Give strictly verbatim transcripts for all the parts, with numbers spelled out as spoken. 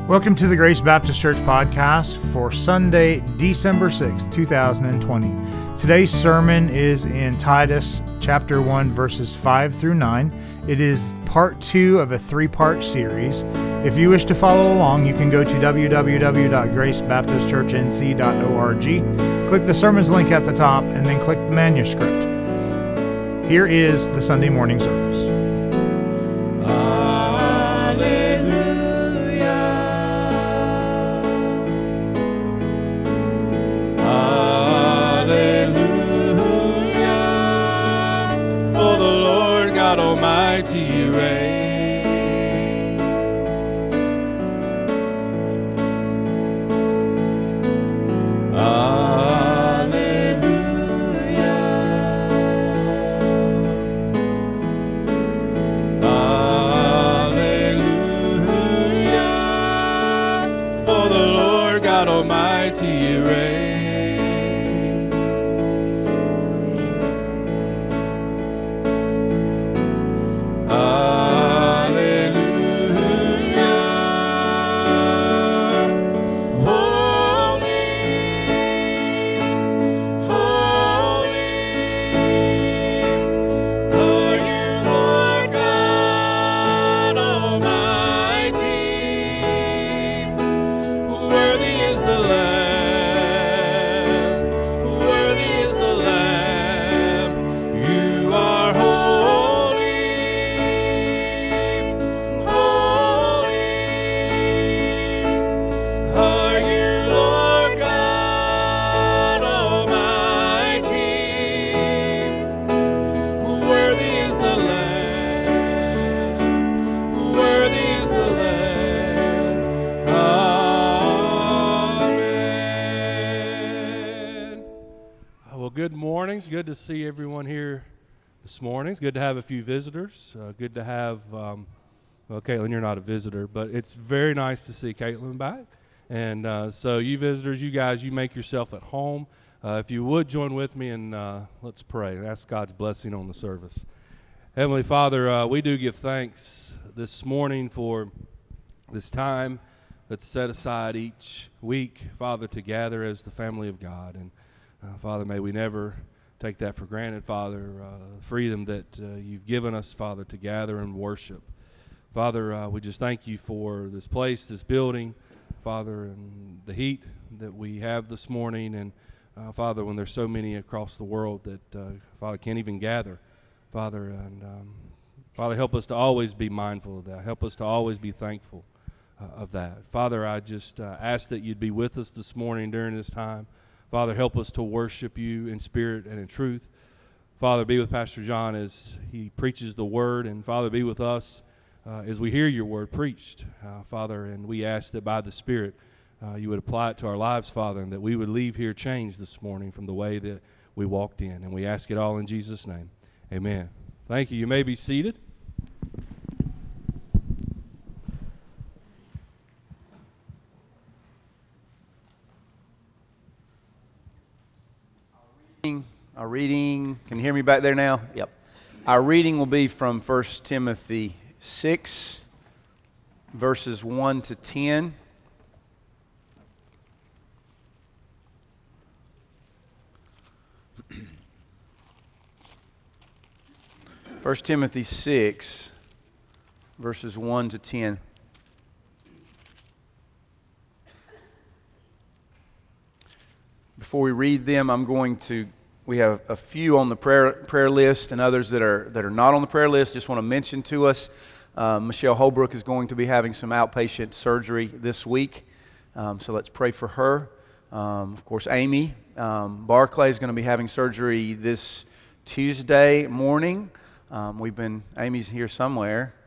Welcome to the Grace Baptist Church podcast for Sunday, December sixth, two thousand twenty. Today's sermon is in Titus chapter one, verses five through nine. It is part two of a three-part series. If you wish to follow along, you can go to w w w dot grace baptist church n c dot org, click the sermons link at the top, and then click the manuscript. Here is the Sunday morning service. Almighty reigns. Alleluia. Alleluia. For the Lord God Almighty reigns. Good to see everyone here this morning. It's good to have a few visitors. Uh, good to have, um, well, Caitlin, you're not a visitor, but it's very nice to see Caitlin back. And uh, so you visitors, you guys, you make yourself at home. Uh, if you would join with me and uh, let's pray and ask God's blessing on the service. Heavenly Father, uh, we do give thanks this morning for this time that's set aside each week, Father, to gather as the family of God. And uh, Father, may we never take that for granted, Father, uh, freedom that uh, you've given us, Father, to gather and worship. Father, uh, we just thank you for this place, this building, Father, and the heat that we have this morning. And, uh, Father, when there's so many across the world that, uh, Father, can't even gather, Father, and, um, Father, help us to always be mindful of that. Help us to always be thankful uh, of that. Father, I just uh, ask that you'd be with us this morning during this time. Father, help us to worship you in spirit and in truth. Father, be with Pastor John as he preaches the word. And Father, be with us uh, as we hear your word preached, uh, Father. And we ask that by the Spirit uh, you would apply it to our lives, Father, and that we would leave here changed this morning from the way that we walked in. And we ask it all in Jesus' name. Amen. Thank you. You may be seated. Our reading, can you hear me back there now? Yep. Our reading will be from First Timothy six, verses one to ten. First Timothy six, verses one to ten. Before we read them, I'm going to We have a few on the prayer prayer list and others that are that are not on the prayer list. Just want to mention to us, uh, Michelle Holbrook is going to be having some outpatient surgery this week, um, so let's pray for her. Um, of course, Amy um, Barclay is going to be having surgery this Tuesday morning. Um, we've been Amy's here somewhere,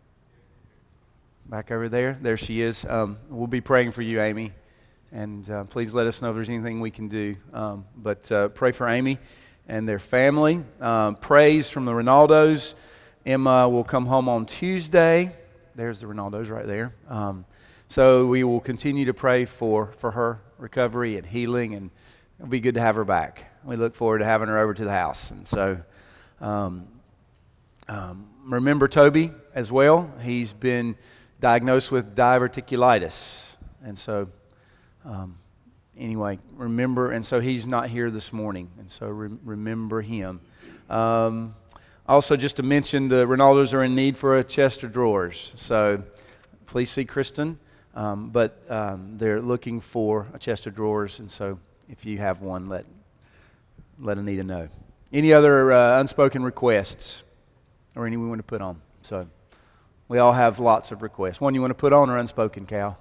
back over there. There she is. Um, we'll be praying for you, Amy. And uh, please let us know if there's anything we can do. Um, but uh, pray for Amy and their family. Um, praise from the Ronaldos. Emma will come home on Tuesday. There's the Ronaldos right there. Um, so we will continue to pray for, for her recovery and healing, and it'll be good to have her back. We look forward to having her over to the house. And so um, um, remember Toby as well. He's been diagnosed with diverticulitis. And so, um, anyway, remember, and so he's not here this morning, and so re- remember him. Um, also, just to mention, the Ronaldos are in need for a chest of drawers, so please see Kristen, um, but um, they're looking for a chest of drawers, and so if you have one, let, let Anita know. Any other uh, unspoken requests or any we want to put on? So we all have lots of requests. One you want to put on or unspoken, Cal?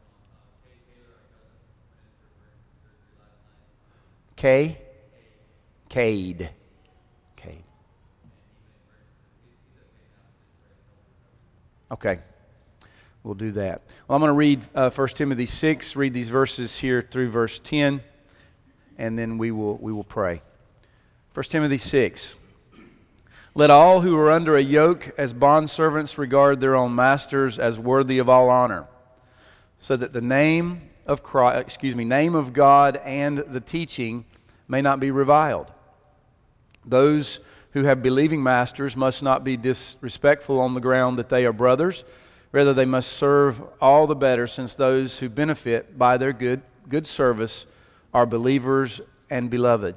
Kay? Cade. Cade. Okay. We'll do that. Well, I'm going to read uh, First Timothy six, read these verses here through verse ten, and then we will we will pray. First Timothy six. Let all who are under a yoke as bondservants regard their own masters as worthy of all honor, so that the name of Christ, excuse me, name of God and the teaching may not be reviled. Those who have believing masters must not be disrespectful on the ground that they are brothers. Rather, they must serve all the better, since those who benefit by their good good service are believers and beloved.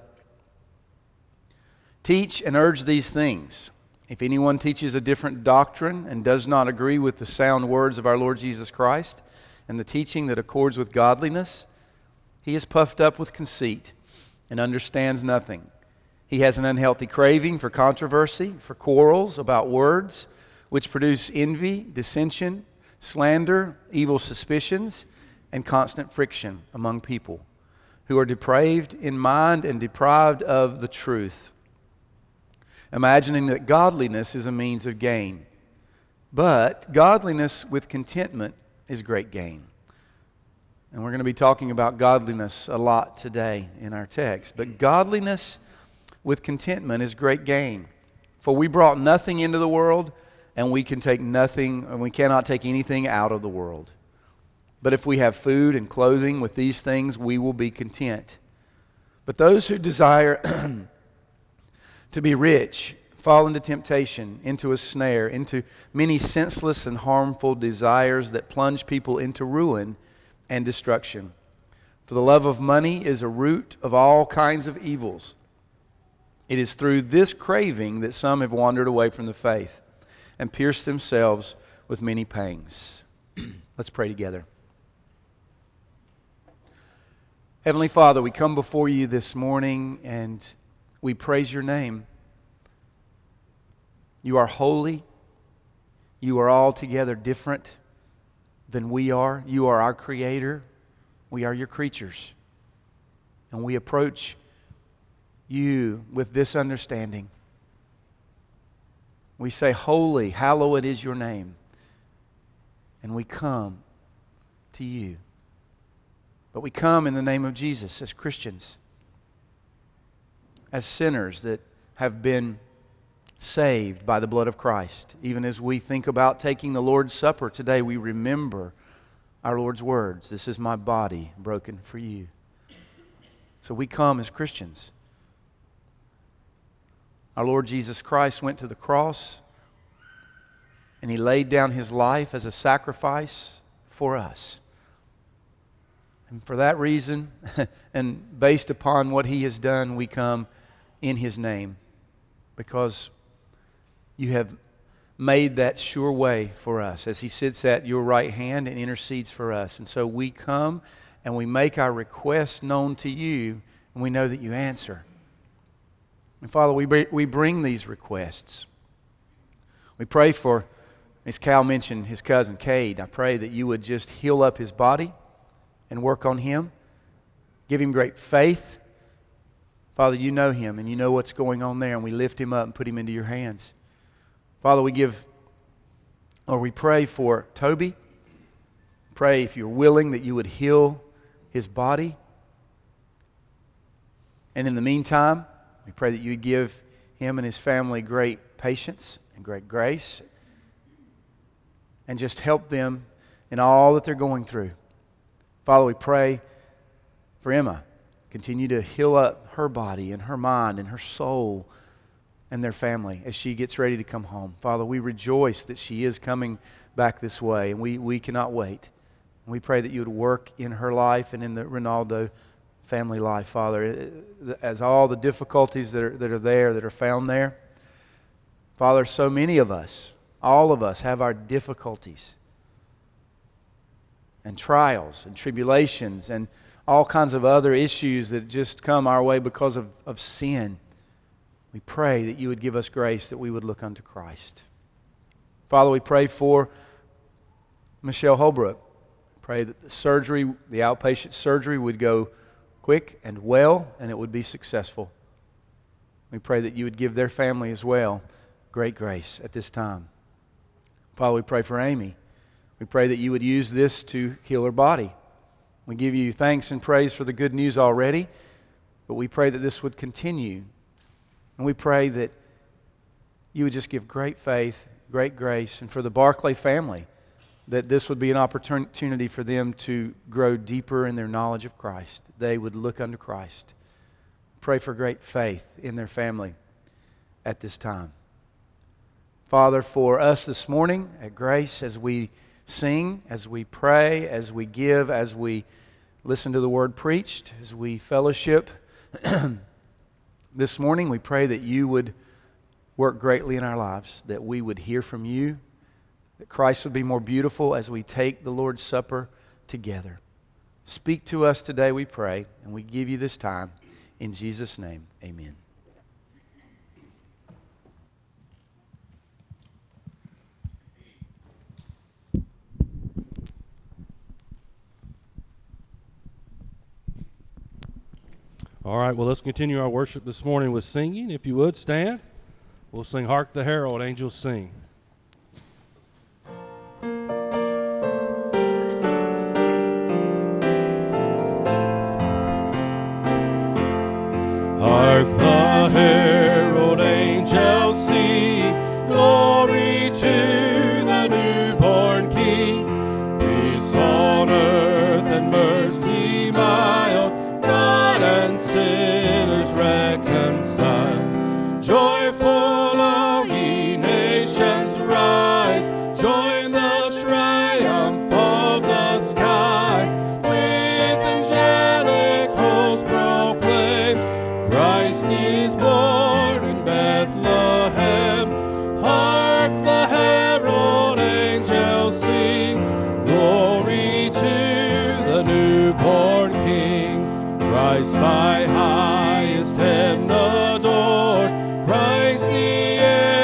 Teach and urge these things. If anyone teaches a different doctrine and does not agree with the sound words of our Lord Jesus Christ and the teaching that accords with godliness, he is puffed up with conceit and understands nothing. He has an unhealthy craving for controversy, for quarrels about words, which produce envy, dissension, slander, evil suspicions, and constant friction among people who are depraved in mind and deprived of the truth, imagining that godliness is a means of gain. But godliness with contentment is great gain. And we're going to be talking about godliness a lot today in our text. But godliness with contentment is great gain. For we brought nothing into the world, and we can take nothing, and we cannot take anything out of the world. But if we have food and clothing, with these things we will be content. But those who desire to be rich fall into temptation, into a snare, into many senseless and harmful desires that plunge people into ruin and destruction. For the love of money is a root of all kinds of evils. It is through this craving that some have wandered away from the faith and pierced themselves with many pangs. Let's pray together. Heavenly Father, we come before you this morning and we praise your name. You are holy. You are altogether different than we are. You are our Creator. We are your creatures. And we approach you with this understanding. We say, holy, hallowed is your name. And we come to you. But we come in the name of Jesus as Christians, as sinners that have been saved by the blood of Christ. Even as we think about taking the Lord's Supper today, we remember our Lord's words. This is my body broken for you. So we come as Christians. Our Lord Jesus Christ went to the cross and He laid down His life as a sacrifice for us. And for that reason, and based upon what He has done, we come in His name, because you have made that sure way for us as He sits at your right hand and intercedes for us. And so we come and we make our requests known to you, and we know that you answer. And Father, we bring, we bring these requests. We pray for, as Cal mentioned, his cousin Cade. I pray that you would just heal up his body and work on him. Give him great faith. Father, you know him and you know what's going on there, and we lift him up and put him into your hands. Father, we give, or we pray for Toby. Pray, if you're willing, that you would heal his body. And in the meantime, we pray that you would give him and his family great patience and great grace, and just help them in all that they're going through. Father, we pray for Emma. Continue to heal up her body and her mind and her soul, and their family as she gets ready to come home. Father, we rejoice that she is coming back this way, and we, we cannot wait. We pray that you would work in her life and in the Ronaldo family life, Father, as all the difficulties that are, that are there, that are found there. Father, so many of us, all of us have our difficulties and trials and tribulations and all kinds of other issues that just come our way because of, of sin. We pray that you would give us grace, that we would look unto Christ. Father, we pray for Michelle Holbrook. Pray that the surgery, the outpatient surgery, would go quick and well, and it would be successful. We pray that you would give their family as well great grace at this time. Father, we pray for Amy. We pray that you would use this to heal her body. We give you thanks and praise for the good news already, but we pray that this would continue. And we pray that you would just give great faith, great grace, and for the Barclay family, that this would be an opportunity for them to grow deeper in their knowledge of Christ. They would look unto Christ. Pray for great faith in their family at this time. Father, for us this morning at Grace, as we sing, as we pray, as we give, as we listen to the word preached, as we fellowship this morning, we pray that you would work greatly in our lives, that we would hear from you, that Christ would be more beautiful as we take the Lord's Supper together. Speak to us today, we pray, and we give you this time. In Jesus' name, amen. All right, well, let's continue our worship this morning with singing. If you would, stand. We'll sing Hark the Herald Angels Sing. Hark the herald angels sing, glory to the newborn King. Peace on earth and mercy mild, God and sinners reconciled. Joyful all ye nations rise, join the triumph of the skies. With angelic hosts proclaim, Christ is born in Bethlehem. Hark the herald angels sing, glory to the newborn King. Christ by highest heaven adored, Christ the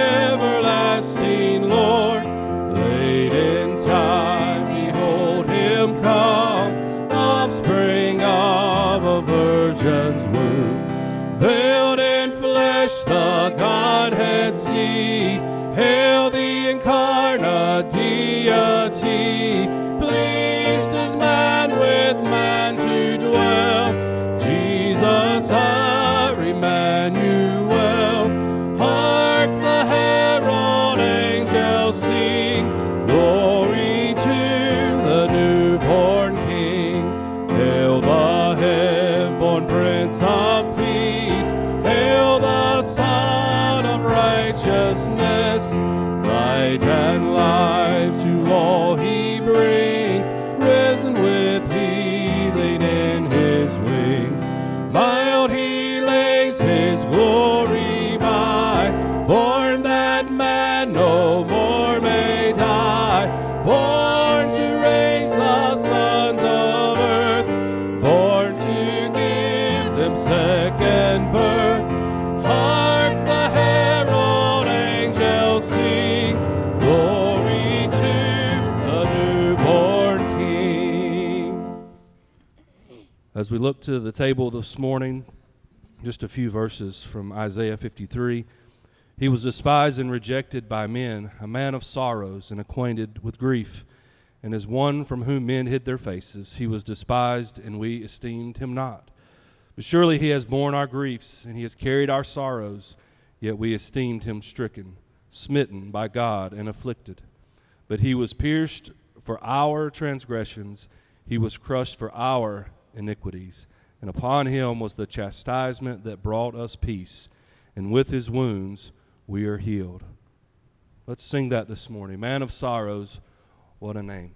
everlasting Lord. Late in time, behold him come, offspring of a virgin's womb. Veiled in flesh the Godhead see, hail the incarnate deity. Pleased as man with man to dwell, Jesus our Emmanuel. Hark the herald angels sing, glory to the newborn King. Hail the heaven-born Prince of Peace, hail the Son of Righteousness. Light and life to all he brings, risen with healing in his wings. Mild he lays his glory by, born that man no more may die. Born to raise the sons of earth, born to give them second birth. Hark the herald angels sing, glory to the newborn King. As we look to the table this morning, just a few verses from Isaiah fifty-three. He was despised and rejected by men, a man of sorrows and acquainted with grief. And as one from whom men hid their faces, he was despised, and we esteemed him not. But surely he has borne our griefs, and he has carried our sorrows, yet we esteemed him stricken, smitten by God, and afflicted. But he was pierced for our transgressions, he was crushed for our iniquities. And upon him was the chastisement that brought us peace, and with his wounds we are healed. Let's sing that this morning. Man of sorrows, what a name.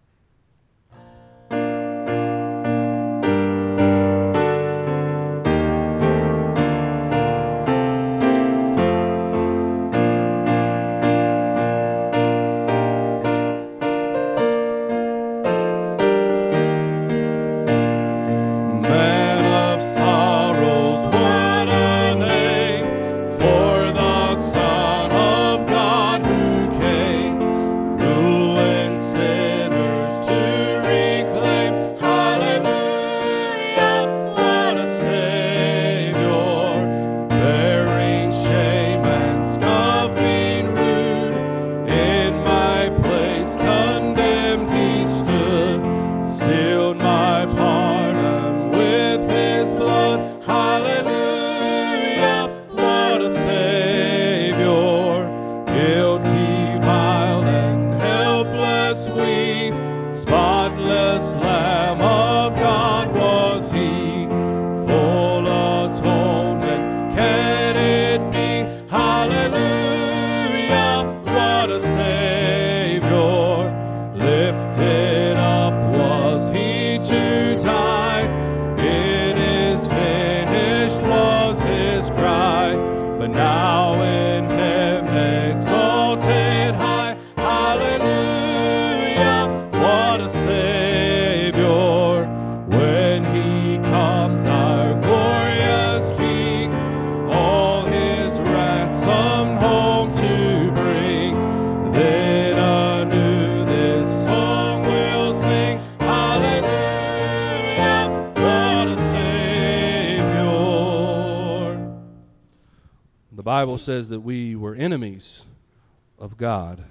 The Bible says that we were enemies of God,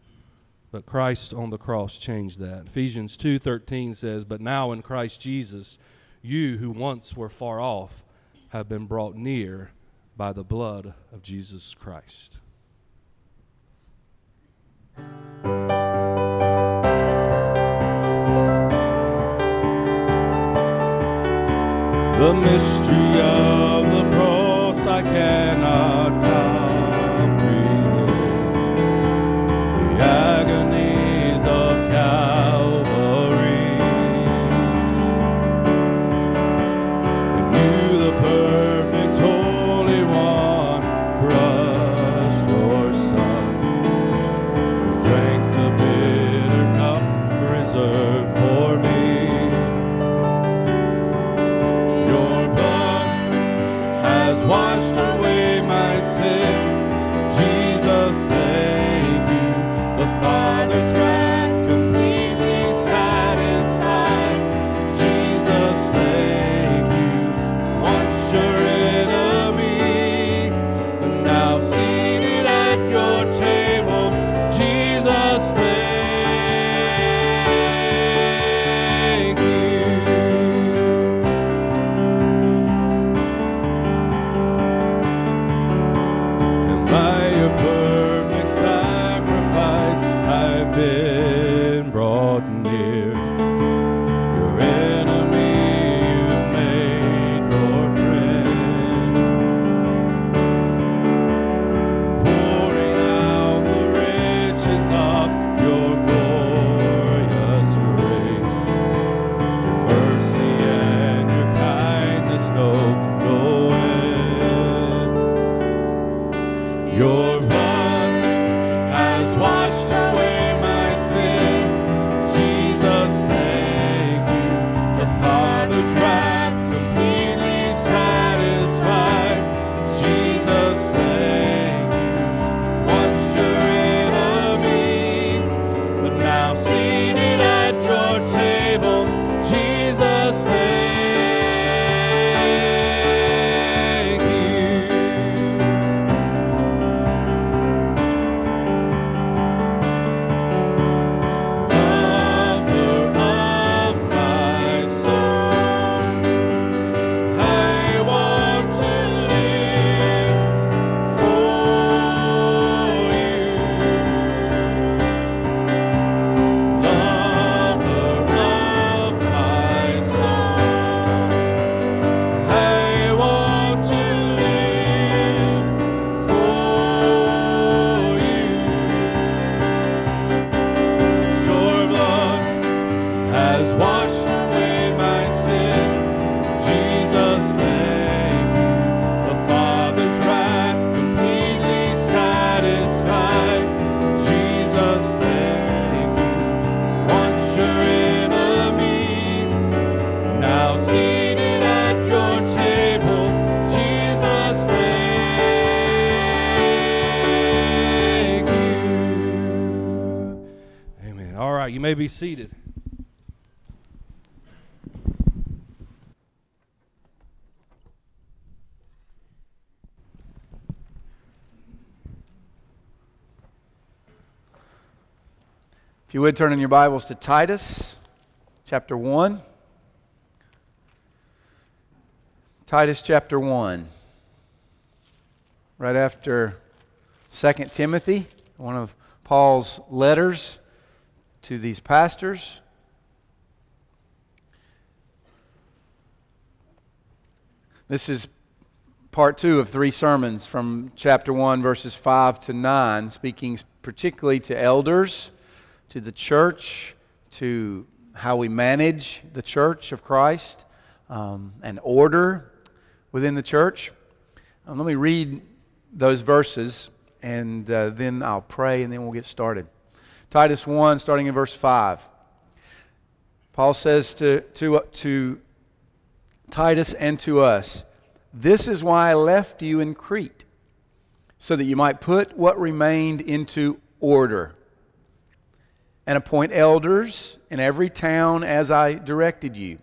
but Christ on the cross changed that. Ephesians two thirteen says, "But now in Christ Jesus, you who once were far off have been brought near by the blood of Jesus Christ." The mystery of the cross I cannot comprehend. The agonies of Calvary. And you, the perfect Holy One, crushed your Son, who drank the bitter cup reserved for me. Washed away my sin. may be seated. If you would turn in your Bibles to Titus chapter one. Titus chapter one. Right after Second Timothy, one of Paul's letters to these pastors. This is part two of three sermons from chapter one, verses five to nine, speaking particularly to elders, to the church, to how we manage the church of Christ, um, and order within the church. Um, let me read those verses, and uh, then I'll pray, and then we'll get started. Titus one, starting in verse five. Paul says to, to, to Titus and to us, "This is why I left you in Crete, so that you might put what remained into order, and appoint elders in every town as I directed you.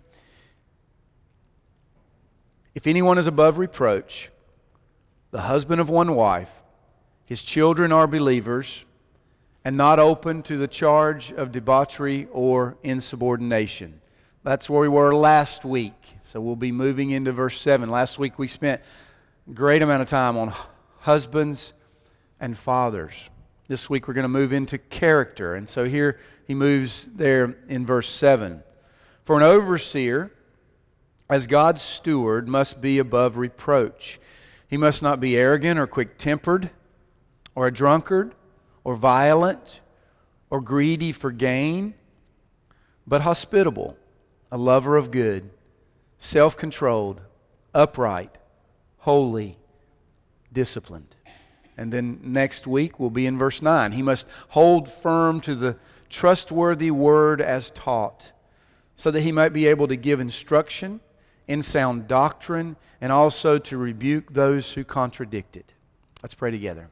If anyone is above reproach, the husband of one wife, his children are believers, and not open to the charge of debauchery or insubordination." That's where we were last week. So we'll be moving into verse seven. Last week we spent a great amount of time on husbands and fathers. This week we're going to move into character. And so here he moves there in verse seven. "For an overseer, as God's steward, must be above reproach. He must not be arrogant or quick-tempered, or a drunkard, or violent, or greedy for gain, but hospitable, a lover of good, self-controlled, upright, holy, disciplined." And then next week we'll be in verse nine. "He must hold firm to the trustworthy word as taught, so that he might be able to give instruction in sound doctrine, and also to rebuke those who contradict it." Let's pray together.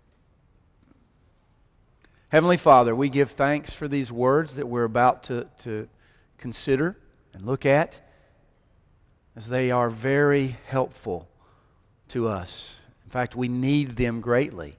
Heavenly Father, we give thanks for these words that we're about to, to consider and look at, as they are very helpful to us. In fact, we need them greatly.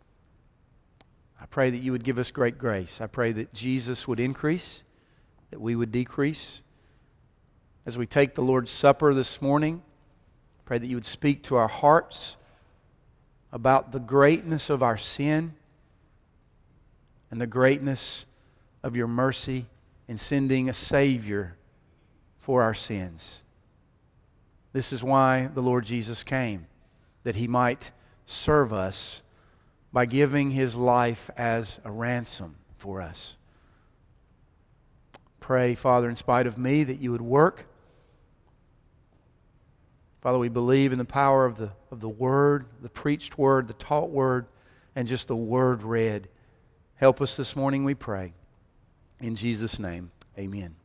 I pray that you would give us great grace. I pray that Jesus would increase, that we would decrease. As we take the Lord's Supper this morning, I pray that you would speak to our hearts about the greatness of our sin and the greatness of your mercy in sending a Savior for our sins. This is why the Lord Jesus came, that He might serve us by giving His life as a ransom for us. Pray, Father, in spite of me, that you would work. Father, we believe in the power of the, of the Word, the preached Word, the taught Word, and just the Word read. Help us this morning, we pray. In Jesus' name, amen.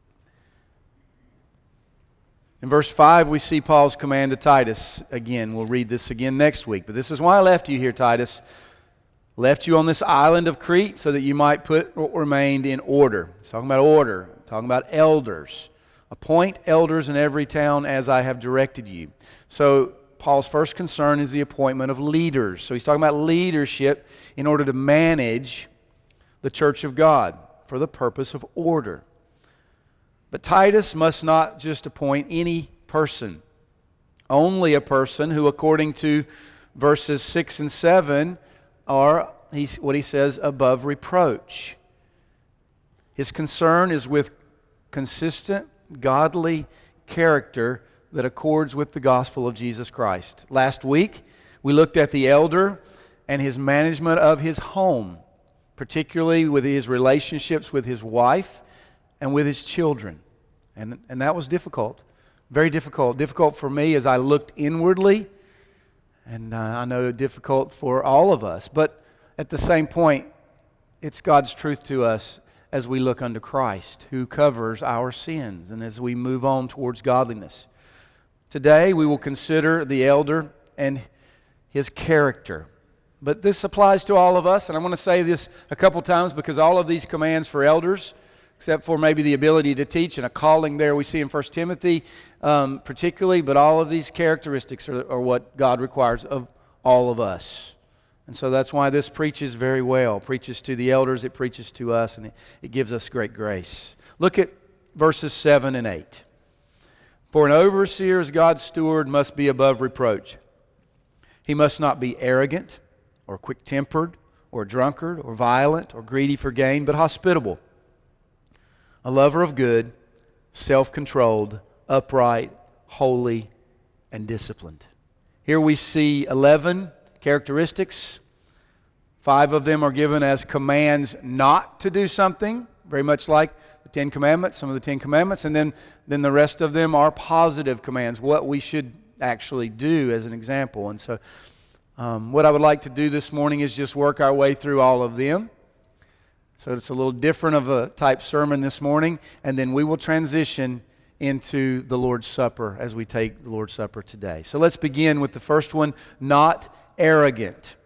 In verse five, we see Paul's command to Titus. Again, we'll read this again next week. But this is why I left you here, Titus. Left you on this island of Crete so that you might put what remained in order. He's talking about order. Talking about elders. Appoint elders in every town as I have directed you. So Paul's first concern is the appointment of leaders. So he's talking about leadership in order to manage the church of God for the purpose of order. But Titus must not just appoint any person. Only a person who, according to verses six and seven, are, he's, what he says, above reproach. His concern is with consistent, godly character that accords with the gospel of Jesus Christ. Last week, we looked at the elder and his management of his home, particularly with his relationships with his wife and with his children. And, and that was difficult, very difficult. Difficult for me as I looked inwardly, and uh, I know difficult for all of us. But at the same point, it's God's truth to us as we look unto Christ, who covers our sins, and as we move on towards godliness. Today, we will consider the elder and his character. But this applies to all of us, and I want to say this a couple times because all of these commands for elders except for maybe the ability to teach and a calling there we see in First Timothy um, particularly, but all of these characteristics are, are what God requires of all of us. And so that's why this preaches very well. It preaches to the elders, it preaches to us, and it, it gives us great grace. Look at verses seven and eight. For an overseer as God's steward must be above reproach. He must not be arrogant or quick-tempered or a drunkard or violent or greedy for gain, but hospitable, a lover of good, self-controlled, upright, holy, and disciplined. Here we see eleven characteristics. Five of them are given as commands not to do something, very much like the Ten Commandments, some of the Ten Commandments, and then, then the rest of them are positive commands, what we should actually do as an example. And so um, what I would like to do this morning is just work our way through all of them. So it's a little different of a type sermon this morning, and then we will transition into the Lord's Supper as we take the Lord's Supper today. So let's begin with the first one, not arrogant.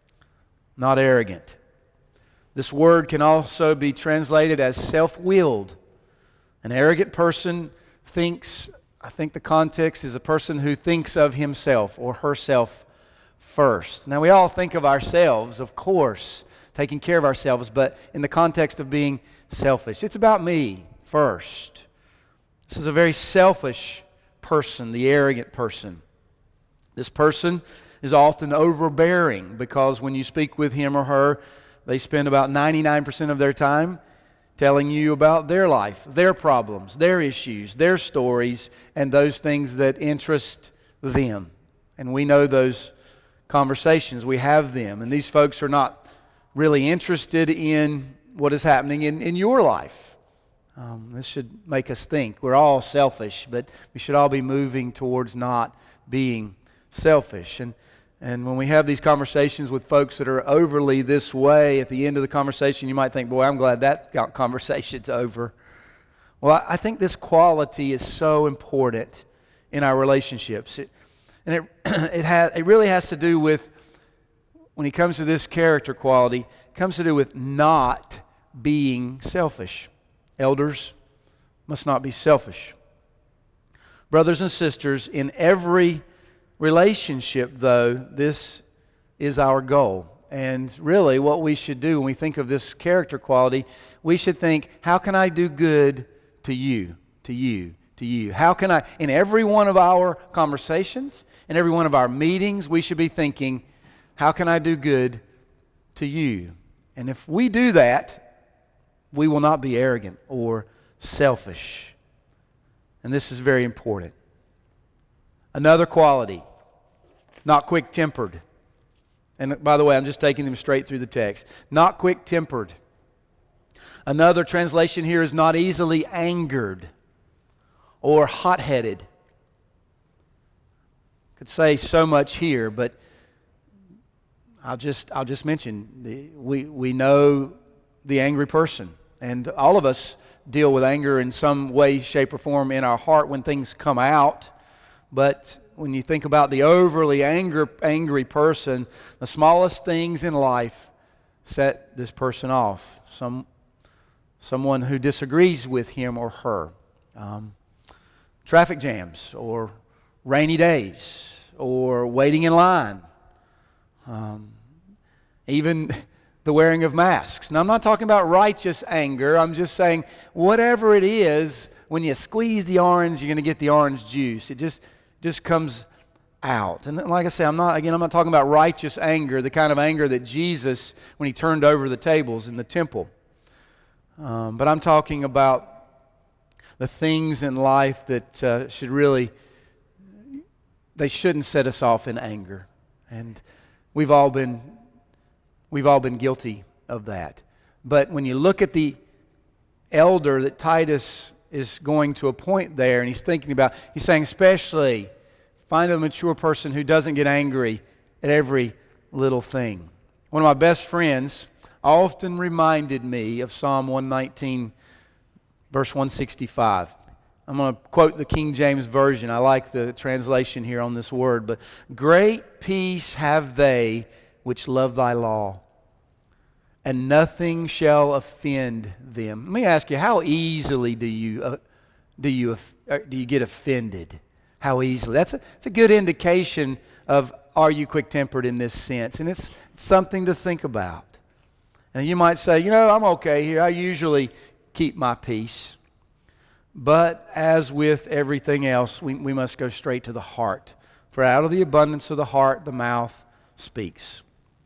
Not arrogant. This word can also be translated as self-willed. An arrogant person thinks, I think the context is a person who thinks of himself or herself first. Now we all think of ourselves, of course, taking care of ourselves, but in the context of being selfish. It's about me first. This is a very selfish person, the arrogant person. This person is often overbearing because when you speak with him or her, they spend about ninety-nine percent of their time telling you about their life, their problems, their issues, their stories, and those things that interest them. And we know those conversations. We have them. And these folks are not really interested in what is happening in, in your life. Um, this should make us think. We're all selfish, but we should all be moving towards not being selfish. And And when we have these conversations with folks that are overly this way, at the end of the conversation, you might think, boy, I'm glad that conversation's over. Well, I think this quality is so important in our relationships. It, and it it, has, it really has to do with, when it comes to this character quality, it comes to do with not being selfish. Elders must not be selfish. Brothers and sisters, in every relationship, though, this is our goal. And really what we should do when we think of this character quality, we should think, how can I do good to you, to you, to you? How can I, in every one of our conversations, in every one of our meetings, we should be thinking, how can I do good to you? And if we do that, we will not be arrogant or selfish. And this is very important. Another quality, not quick-tempered. And by the way, I'm just taking them straight through the text. Not quick-tempered. Another translation here is not easily angered or hot-headed. Could say so much here, but I'll just I'll just mention the, we we know the angry person, and all of us deal with anger in some way, shape, or form in our heart when things come out. But when you think about the overly anger, angry person, the smallest things in life set this person off. Some, someone who disagrees with him or her. Um, traffic jams, or rainy days, or waiting in line. Um, even the wearing of masks. Now, I'm not talking about righteous anger. I'm just saying whatever it is, when you squeeze the orange, you're going to get the orange juice. It just just comes out. And like I say, I'm not again, I'm not talking about righteous anger, the kind of anger that Jesus, when he turned over the tables in the temple. Um, but I'm talking about the things in life that uh, should really, they shouldn't set us off in anger. And we've all been, we've all been guilty of that. But when you look at the elder that Titus is going to appoint there, and he's thinking about, he's saying especially find a mature person who doesn't get angry at every little thing. One of my best friends often reminded me of Psalm one nineteen, verse one sixty-five. I'm going to quote the King James Version. I like the translation here on this word. But great peace have they which love thy law, and nothing shall offend them. Let me ask you, how easily do you uh, do you uh, do you get offended? How easily? That's a, it's a good indication of, are you quick-tempered in this sense? And it's, it's something to think about. And you might say, you know, I'm okay here. I usually keep my peace. But as with everything else, we, we must go straight to the heart. For out of the abundance of the heart, the mouth speaks.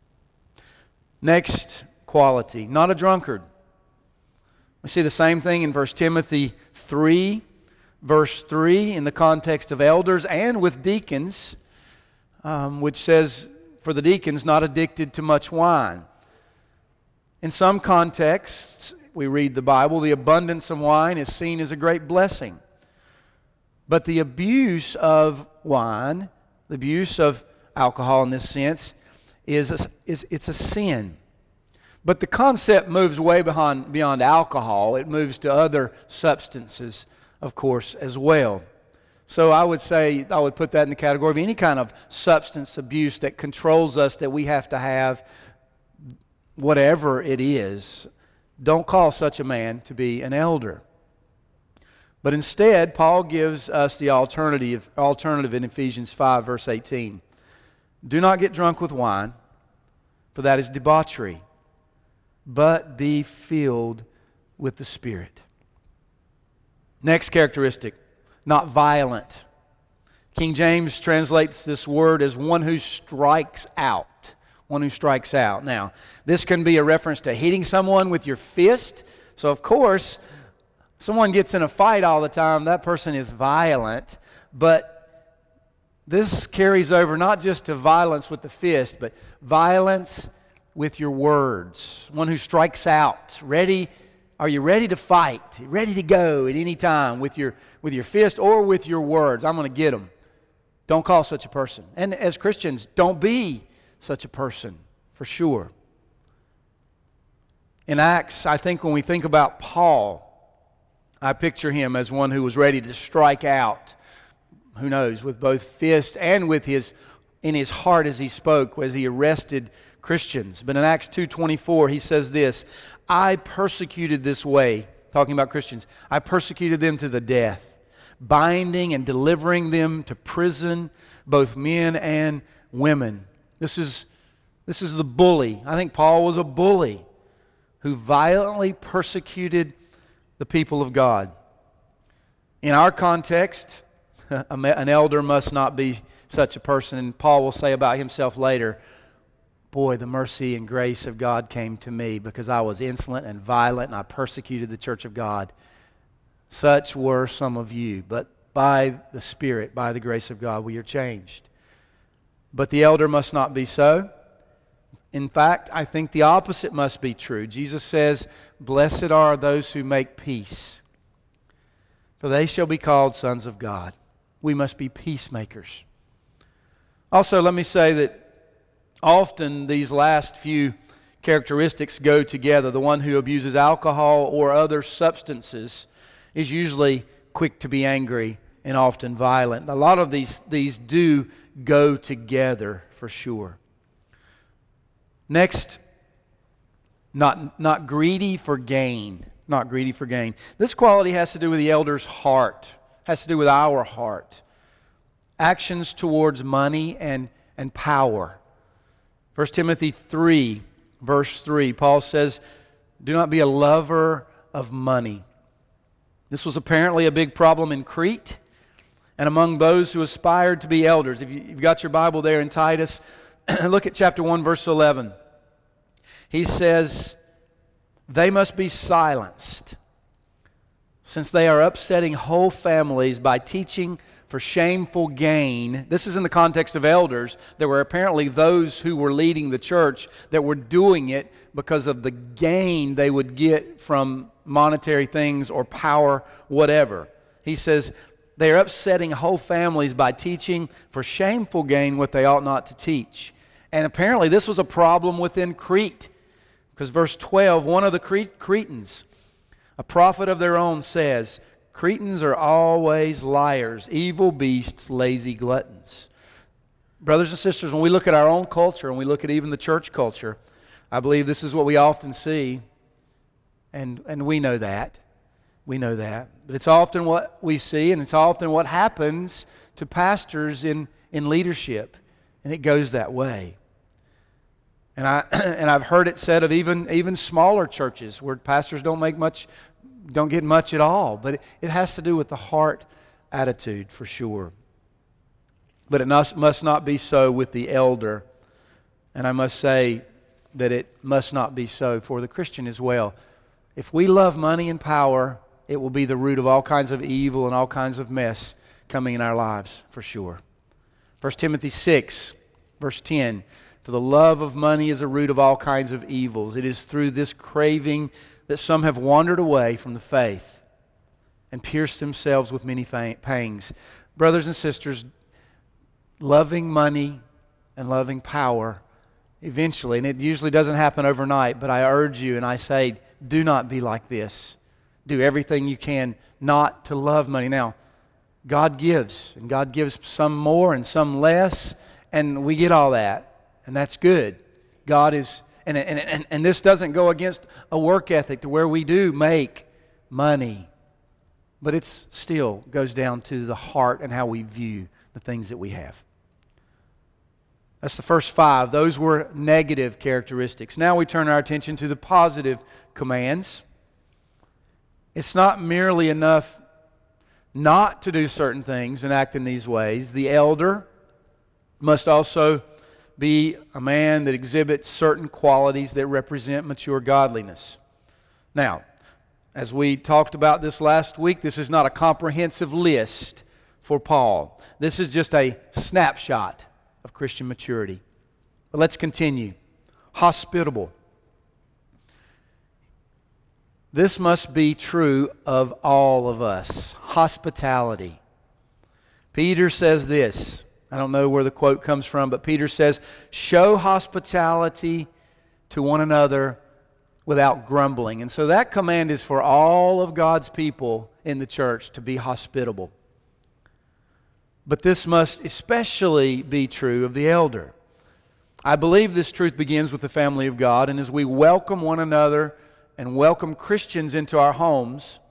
Next quality, not a drunkard. We see the same thing in First Timothy three, verse three, in the context of elders and with deacons, um, which says, for the deacons, not addicted to much wine. In some contexts, we read the Bible, the abundance of wine is seen as a great blessing. But the abuse of wine, the abuse of alcohol in this sense, is, a, is it's a sin. But the concept moves way beyond, beyond alcohol. It moves to other substances, of course, as well. So I would say, I would put that in the category of any kind of substance abuse that controls us, that we have to have, whatever it is. Don't call such a man to be an elder. But instead, Paul gives us the alternative, alternative in Ephesians five, verse eighteen. Do not get drunk with wine, for that is debauchery, but be filled with the Spirit. Next characteristic, not violent. King James translates this word as one who strikes out. One who strikes out. Now, this can be a reference to hitting someone with your fist. So, of course, someone gets in a fight all the time, that person is violent. But this carries over not just to violence with the fist, but violence with your words. One who strikes out. Ready? Are you ready to fight? Ready to go at any time with your, with your fist or with your words? I'm going to get them. Don't call such a person. And as Christians, don't be such a person, for sure. In Acts, I think when we think about Paul, I picture him as one who was ready to strike out, who knows, with both fist and with his, in his heart as he spoke, as he arrested Christians. But in Acts two twenty-four, he says this, I persecuted this way, talking about Christians, I persecuted them to the death, binding and delivering them to prison, both men and women. This is, this is the bully. I think Paul was a bully who violently persecuted the people of God. In our context, an elder must not be such a person. And Paul will say about himself later, boy, the mercy and grace of God came to me because I was insolent and violent and I persecuted the church of God. Such were some of you, but by the Spirit, by the grace of God, we are changed. But the elder must not be so. In fact, I think the opposite must be true. Jesus says, blessed are those who make peace, for they shall be called sons of God. We must be peacemakers. Also, let me say that often these last few characteristics go together. The one who abuses alcohol or other substances is usually quick to be angry and often violent. A lot of these, these do go together for sure. Next, not, not greedy for gain. Not greedy for gain. This quality has to do with the elder's heart. Has to do with our heart. Actions towards money and, and power. First Timothy three, verse three, Paul says, do not be a lover of money. This was apparently a big problem in Crete and among those who aspired to be elders. If you've got your Bible there in Titus, look at chapter one, verse eleven. He says, they must be silenced, since they are upsetting whole families by teaching for shameful gain. This is in the context of elders. There were apparently those who were leading the church that were doing it because of the gain they would get from monetary things or power, whatever. He says, they are upsetting whole families by teaching for shameful gain what they ought not to teach. And apparently this was a problem within Crete. Because verse twelve, one of the Cretans, a prophet of their own, says, Cretans are always liars, evil beasts, lazy gluttons. Brothers and sisters, when we look at our own culture and we look at even the church culture, I believe this is what we often see, and, and we know that. We know that. But it's often what we see, and it's often what happens to pastors in, in leadership, and it goes that way. And, I, and I've heard it said of even, even smaller churches where pastors don't make much, don't get much at all. But it, it has to do with the heart attitude for sure. But it must, must not be so with the elder. And I must say that it must not be so for the Christian as well. If we love money and power, it will be the root of all kinds of evil and all kinds of mess coming in our lives for sure. First Timothy six, verse ten. For the love of money is a root of all kinds of evils. It is through this craving that some have wandered away from the faith and pierced themselves with many pangs. Brothers and sisters, loving money and loving power eventually, and it usually doesn't happen overnight, but I urge you and I say, do not be like this. Do everything you can not to love money. Now, God gives, and God gives some more and some less, and we get all that. And that's good. God is, and, and, and, and this doesn't go against a work ethic to where we do make money. But it still goes down to the heart and how we view the things that we have. That's the first five. Those were negative characteristics. Now we turn our attention to the positive commands. It's not merely enough not to do certain things and act in these ways. The elder must also be a man that exhibits certain qualities that represent mature godliness. Now, as we talked about this last week, this is not a comprehensive list for Paul. This is just a snapshot of Christian maturity. But let's continue. Hospitable. This must be true of all of us. Hospitality. Peter says this. I don't know where the quote comes from, but Peter says, show hospitality to one another without grumbling. And so that command is for all of God's people in the church to be hospitable. But this must especially be true of the elder. I believe this truth begins with the family of God, and as we welcome one another and welcome Christians into our homes,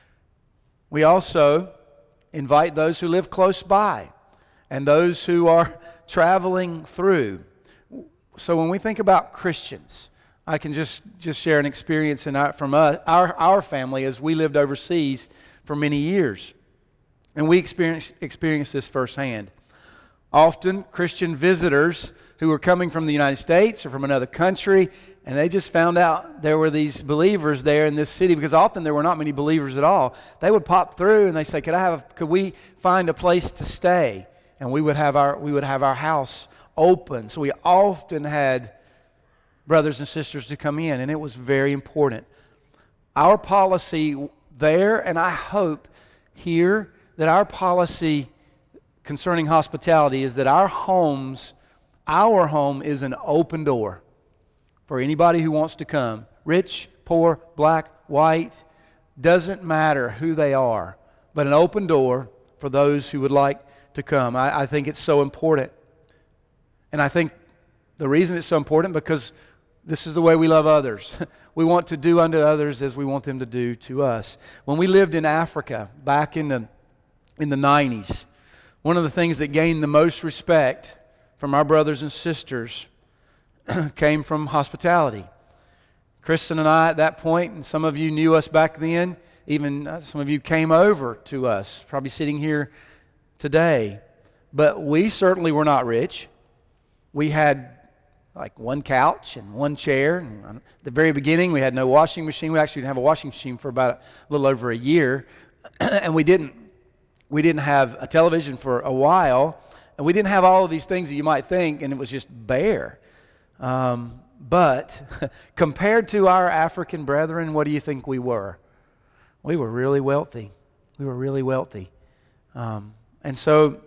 we also invite those who live close by and those who are traveling through. So when we think about Christians, I can just, just share an experience in our, from our, our, our family as we lived overseas for many years. And we experienced, experienced this firsthand. Often Christian visitors who were coming from the United States or from another country, and they just found out there were these believers there in this city, because often there were not many believers at all. They would pop through and they say, could I have a, could we find a place to stay? And we would have our we would have our house open. So we often had brothers and sisters to come in, and it was very important. Our policy there, and I hope here, that our policy concerning hospitality is that our homes, our home is an open door for anybody who wants to come. Rich, poor, black, white, doesn't matter who they are, but an open door for those who would like to come. I, I think it's so important. And I think the reason it's so important because this is the way we love others. We want to do unto others as we want them to do to us. When we lived in Africa back in the in the nineties, one of the things that gained the most respect from our brothers and sisters came from hospitality. Kristen and I at that point, and some of you knew us back then, even uh, some of you came over to us, probably sitting here today. But we certainly were not rich. We had like one couch and one chair. And at the very beginning, we had no washing machine. We actually didn't have a washing machine for about a little over a year. And we didn't, we didn't have a television for a while. And we didn't have all of these things that you might think, and it was just bare. Um, but compared to our African brethren, what do you think we were? We were really wealthy. We were really wealthy. Um, and so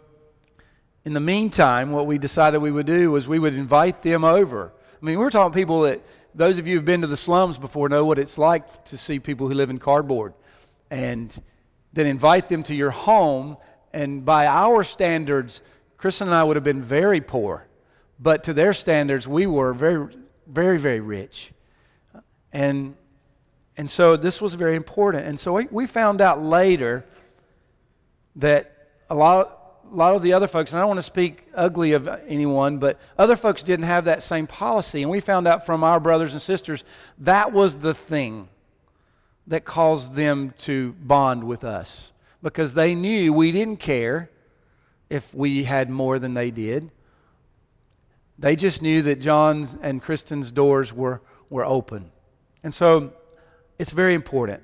in the meantime, what we decided we would do was we would invite them over. I mean, we're talking people that, those of you who've been to the slums before know what it's like to see people who live in cardboard. And then invite them to your home, and by our standards, Kristen and I would have been very poor. But to their standards, we were very very, very rich. And, and so this was very important. And so we, we found out later that a lot of, a lot of the other folks, and I don't want to speak ugly of anyone, but other folks didn't have that same policy. And we found out from our brothers and sisters that was the thing that caused them to bond with us, because they knew we didn't care if we had more than they did. They just knew that John's and Kristen's doors were, were open. And so it's very important.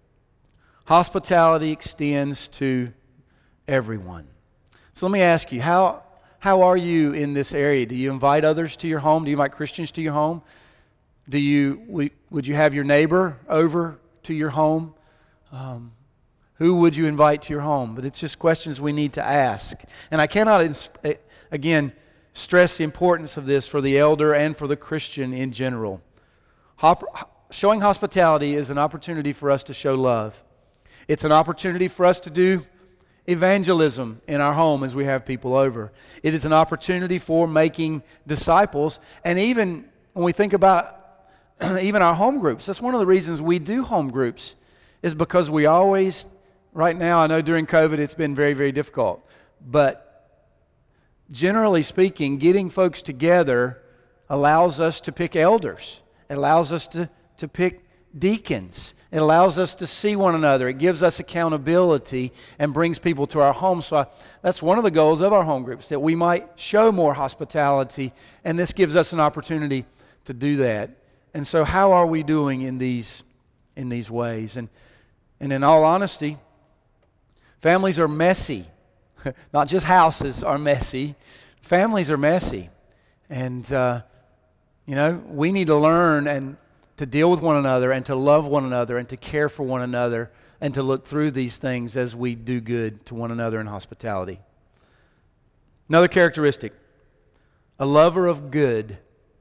Hospitality extends to everyone. So let me ask you, how, how are you in this area? Do you invite others to your home? Do you invite Christians to your home? Do you, would you have your neighbor over to your home? Um, who would you invite to your home? But it's just questions we need to ask. And I cannot, again, stress the importance of this for the elder and for the Christian in general. Hop, showing hospitality is an opportunity for us to show love. It's an opportunity for us to do evangelism in our home as we have people over. It is an opportunity for making disciples. And even when we think about even our home groups, that's one of the reasons we do home groups, is because we always, right now, I know during COVID it's been very, very difficult, but generally speaking, getting folks together allows us to pick elders. It allows us to, to pick deacons. It allows us to see one another. It gives us accountability and brings people to our home. So I, that's one of the goals of our home groups, that we might show more hospitality, and this gives us an opportunity to do that. And so how are we doing in these in these ways? And and in all honesty, families are messy. Not just houses are messy. Families are messy. And uh, you know, we need to learn and to deal with one another and to love one another and to care for one another and to look through these things as we do good to one another in hospitality. Another characteristic, a lover of good.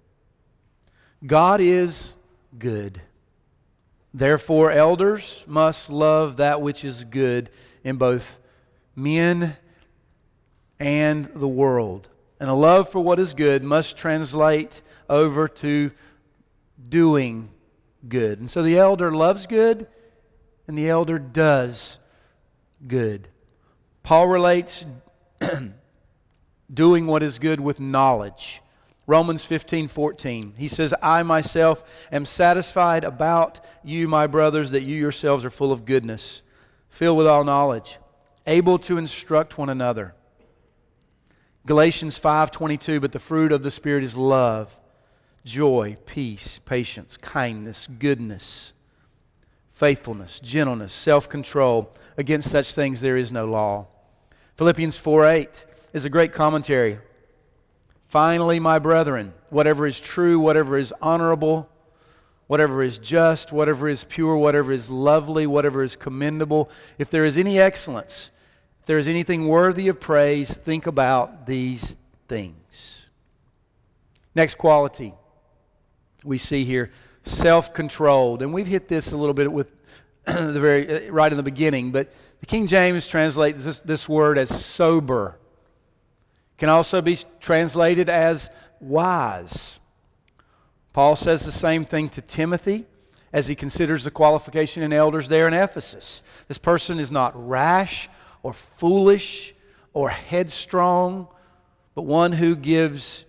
God is good. Therefore, elders must love that which is good in both men and the world. And a love for what is good must translate over to doing good. And so the elder loves good, and the elder does good. Paul relates doing what is good with knowledge. Romans fifteen fourteen. He says, I myself am satisfied about you, my brothers, that you yourselves are full of goodness, filled with all knowledge, able to instruct one another. Galatians five twenty-two, but the fruit of the Spirit is love, joy, peace, patience, kindness, goodness, faithfulness, gentleness, self-control. Against such things there is no law. Philippians four eight is a great commentary. Finally, my brethren, whatever is true, whatever is honorable, whatever is just, whatever is pure, whatever is lovely, whatever is commendable, if there is any excellence, if there is anything worthy of praise, think about these things. Next quality we see here, self-controlled. And we've hit this a little bit with the very right in the beginning, but the King James translates this, this word as sober. Can also be translated as wise. Paul says the same thing to Timothy as he considers the qualification in elders there in Ephesus. This person is not rash or foolish or headstrong, but one who gives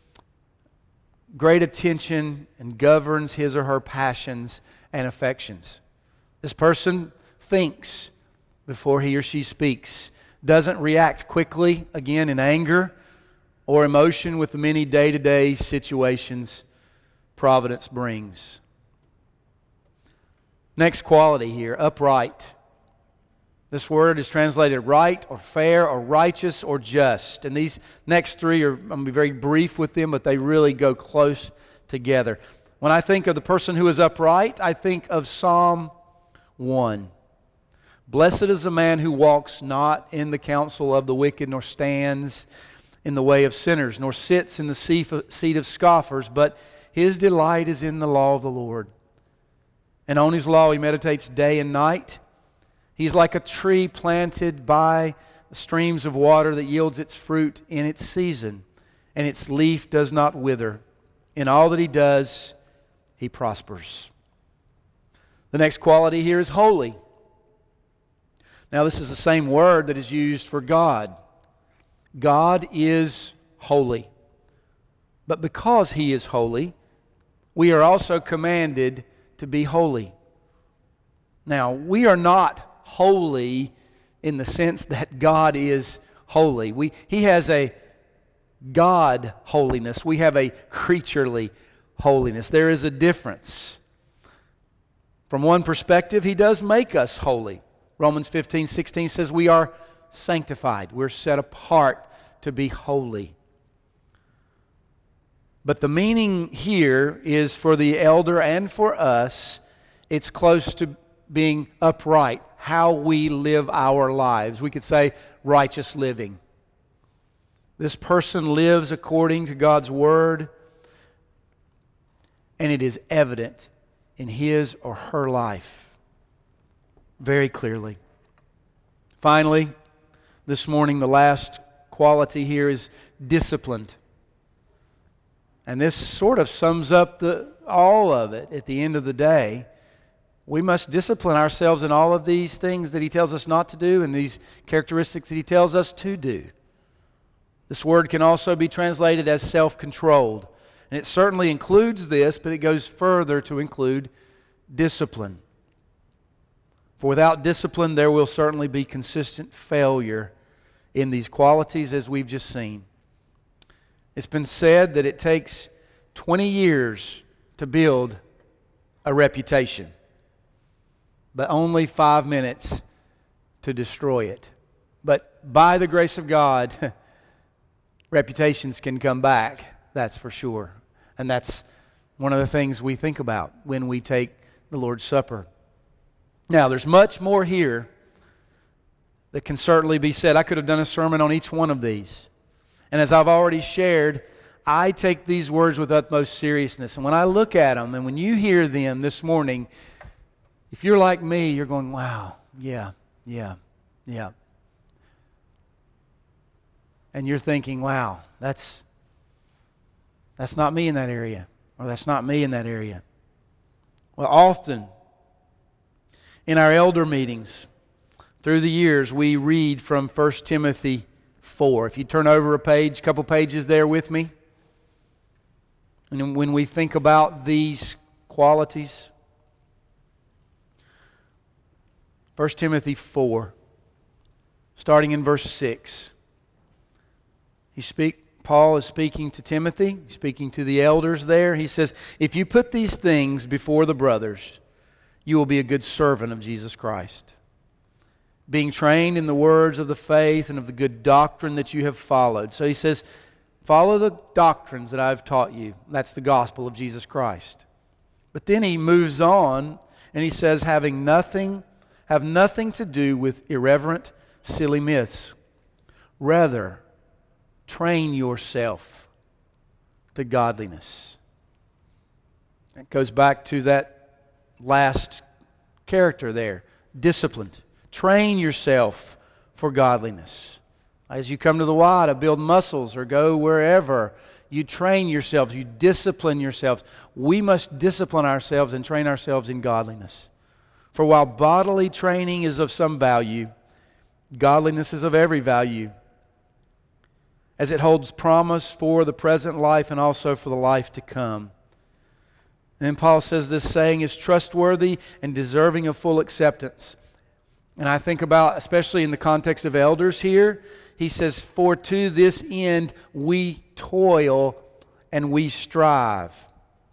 great attention and governs his or her passions and affections. This person thinks before he or she speaks, doesn't react quickly, again, in anger or emotion with the many day-to-day situations providence brings. Next quality here, upright. This word is translated right or fair or righteous or just. And these next three are, I'm going to be very brief with them, but they really go close together. When I think of the person who is upright, I think of Psalm one. Blessed is the man who walks not in the counsel of the wicked, nor stands in the way of sinners, nor sits in the seat of scoffers, but his delight is in the law of the Lord. And on his law he meditates day and night. He's like a tree planted by the streams of water that yields its fruit in its season, and its leaf does not wither. In all that he does, he prospers. The next quality here is holy. Now, this is the same word that is used for God. God is holy. But because he is holy, we are also commanded to be holy. Now, we are not holy in the sense that God is holy. We, he has a God holiness. We have a creaturely holiness. There is a difference. From one perspective, he does make us holy. Romans fifteen sixteen says we are sanctified. We're set apart to be holy. But the meaning here is for the elder and for us, it's close to being upright, how we live our lives. We could say righteous living. This person lives according to God's Word, and it is evident in his or her life very clearly. Finally, this morning, the last quality here is disciplined. And this sort of sums up the, all of it at the end of the day. We must discipline ourselves in all of these things that he tells us not to do and these characteristics that he tells us to do. This word can also be translated as self-controlled. And it certainly includes this, but it goes further to include discipline. For without discipline, there will certainly be consistent failure in these qualities as we've just seen. It's been said that it takes twenty years to build a reputation, but only five minutes to destroy it. But by the grace of God, reputations can come back, that's for sure. And that's one of the things we think about when we take the Lord's Supper. Now, there's much more here that can certainly be said. I could have done a sermon on each one of these. And as I've already shared, I take these words with utmost seriousness. And when I look at them, and when you hear them this morning, if you're like me, you're going, wow, yeah, yeah, yeah. And you're thinking, wow, that's... That's not me in that area, or that's not me in that area. Well, often in our elder meetings through the years, we read from First Timothy four. If you turn over a page, a couple pages there with me. And when we think about these qualities, First Timothy four, starting in verse six. He speak. Paul is speaking to Timothy, speaking to the elders there. He says, if you put these things before the brothers, you will be a good servant of Jesus Christ, being trained in the words of the faith and of the good doctrine that you have followed. So he says, follow the doctrines that I've taught you. That's the gospel of Jesus Christ. But then he moves on and he says, having nothing, have nothing to do with irreverent, silly myths. Rather, train yourself to godliness. It goes back to that last character there. Disciplined. Train yourself for godliness. As you come to the Y to build muscles or go wherever, you train yourselves, you discipline yourselves. We must discipline ourselves and train ourselves in godliness. For while bodily training is of some value, godliness is of every value, as it holds promise for the present life and also for the life to come. And then Paul says this saying is trustworthy and deserving of full acceptance. And I think about, especially in the context of elders here, he says, for to this end we toil and we strive.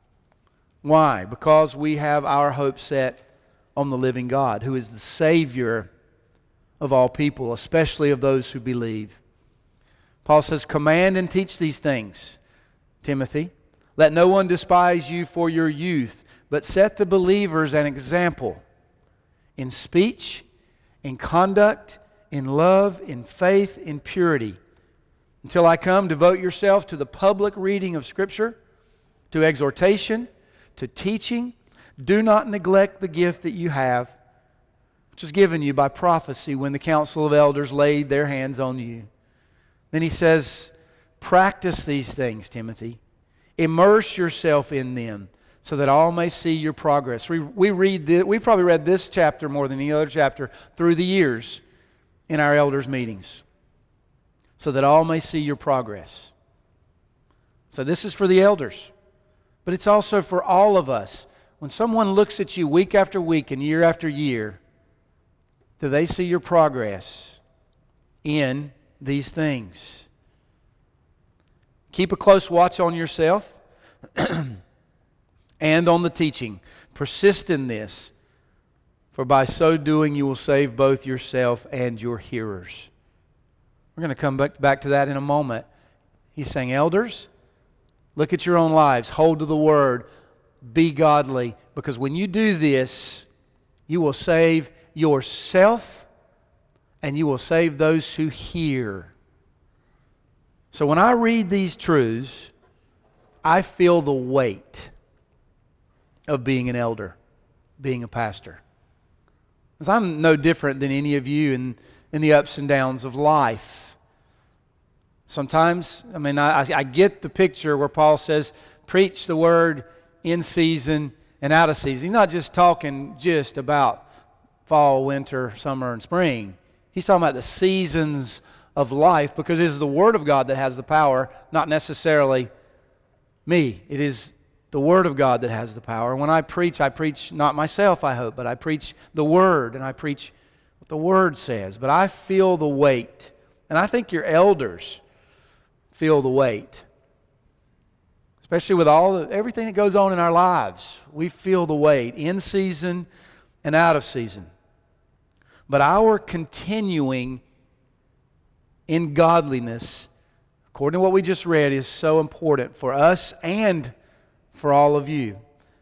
Why? Because we have our hope set on the living God, who is the Savior of all people, especially of those who believe. Paul says, command and teach these things, Timothy. Let no one despise you for your youth, but set the believers an example in speech, in conduct, in love, in faith, in purity. Until I come, devote yourself to the public reading of Scripture, to exhortation, to teaching. Do not neglect the gift that you have, which was given you by prophecy when the council of elders laid their hands on you. Then he says, practice these things, Timothy, Immerse yourself in them so that all may see your progress. We, we read this, we've probably read this chapter more than any other chapter through the years in our elders' meetings, so that all may see your progress. So this is for the elders, but it's also for all of us. When someone looks at you week after week and year after year, do they see your progress in these things? Keep a close watch on yourself and on the teaching. Persist in this, for by so doing you will save both yourself and your hearers. We're going to come back, back to that in a moment. He's saying, elders, look at your own lives. Hold to the Word. Be godly. Because when you do this, you will save yourself and you will save those who hear. So when I read these truths, I feel the weight of being an elder, being a pastor. Because I'm no different than any of you in, in the ups and downs of life. Sometimes, I mean, I, I get the picture where Paul says, preach the word in season and out of season. He's not just talking just about fall, winter, summer, and spring. He's talking about the seasons of life, because it is the Word of God that has the power, not necessarily me. It is the Word of God that has the power. When I preach, I preach not myself, I hope, but I preach the Word, and I preach what the Word says. But I feel the weight, and I think your elders feel the weight. Especially with all the, everything that goes on in our lives, we feel the weight, in season and out of season. But our continuing in godliness, according to what we just read, is so important for us and for all of you.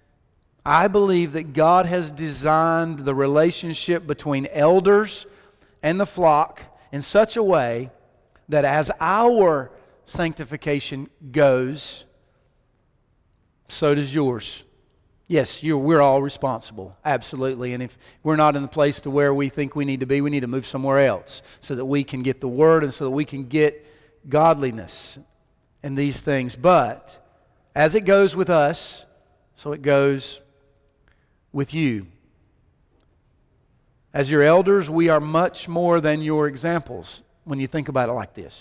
I believe that God has designed the relationship between elders and the flock in such a way that as our sanctification goes, so does yours. Yes, you're, we're all responsible, absolutely. And if we're not in the place to where we think we need to be, we need to move somewhere else so that we can get the Word and so that we can get godliness and these things. But as it goes with us, so it goes with you. As your elders, we are much more than your examples when you think about it like this.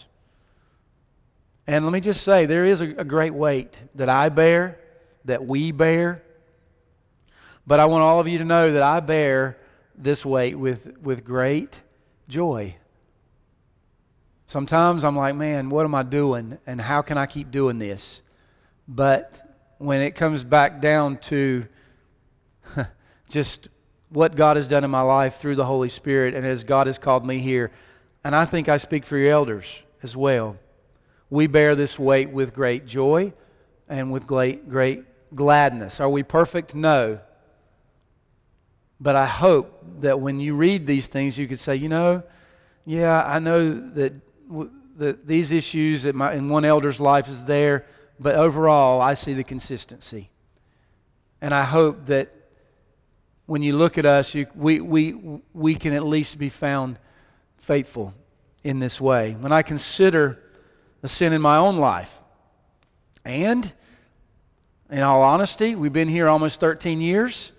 And let me just say, there is a, a great weight that I bear, that we bear. But I want all of you to know that I bear this weight with, with great joy. Sometimes I'm like, man, what am I doing? And how can I keep doing this? But when it comes back down to just what God has done in my life through the Holy Spirit and as God has called me here, and I think I speak for your elders as well, we bear this weight with great joy and with great, great gladness. Are we perfect? No. But I hope that when you read these things, you could say, you know, yeah, I know that, w- that these issues in, my, in one elder's life is there, but overall, I see the consistency. And I hope that when you look at us, you, we, we, we can at least be found faithful in this way. When I consider the sin in my own life, and in all honesty, we've been here almost thirteen years.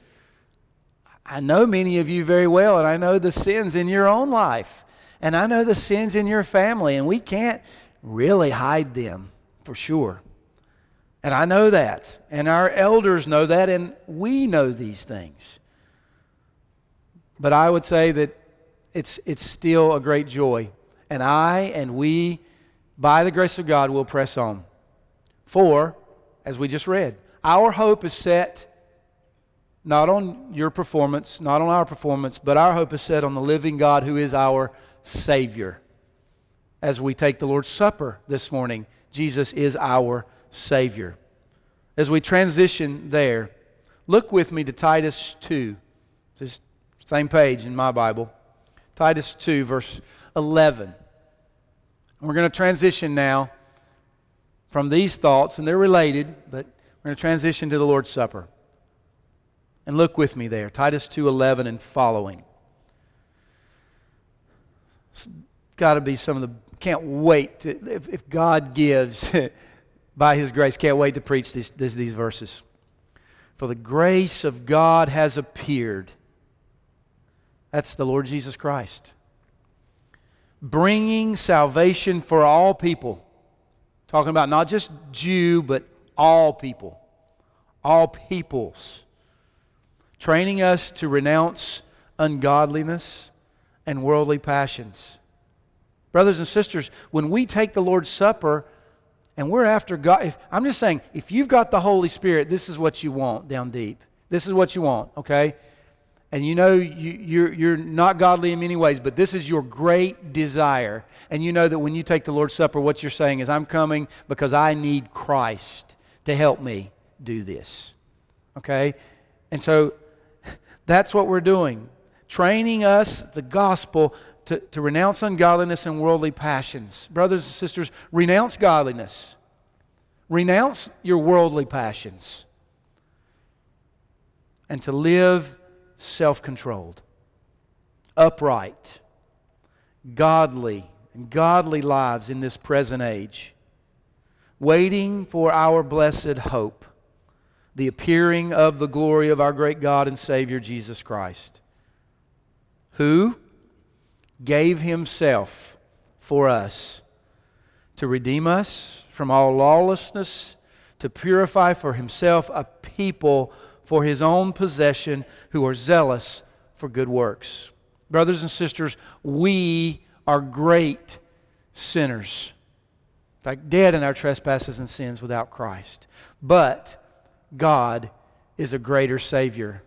I know many of you very well, and I know the sins in your own life, and I know the sins in your family, and we can't really hide them for sure. And I know that, and our elders know that, and we know these things. But I would say that it's it's still a great joy, and I and we, by the grace of God, will press on. For, as we just read, our hope is set not on your performance, not on our performance, but our hope is set on the living God who is our Savior. As we take the Lord's Supper this morning, Jesus is our Savior. As we transition there, look with me to Titus two. This same page in my Bible. Titus two, verse eleven. We're going to transition now from these thoughts, and they're related, but we're going to transition to the Lord's Supper. And look with me there, Titus two eleven and following. It's got to be some of the, can't wait to, if, if God gives by His grace. Can't wait to preach these, these, these verses. For the grace of God has appeared. That's the Lord Jesus Christ. Bringing salvation for all people. Talking about not just Jew, but all people. All peoples. Training us to renounce ungodliness and worldly passions. Brothers and sisters, when we take the Lord's Supper and we're after God, if, I'm just saying, if you've got the Holy Spirit, this is what you want down deep. This is what you want, okay? And you know you, you're, you're not godly in many ways, but this is your great desire. And you know that when you take the Lord's Supper, what you're saying is, I'm coming because I need Christ to help me do this, okay? And so that's what we're doing. Training us, the gospel, to, to renounce ungodliness and worldly passions. Brothers and sisters, renounce godliness. Renounce your worldly passions. And to live self-controlled, upright, godly, and godly lives in this present age. Waiting for our blessed hope, the appearing of the glory of our great God and Savior Jesus Christ, who gave Himself for us to redeem us from all lawlessness, to purify for Himself a people for His own possession who are zealous for good works. Brothers and sisters, we are great sinners. In fact, dead in our trespasses and sins without Christ. But God is a greater Savior.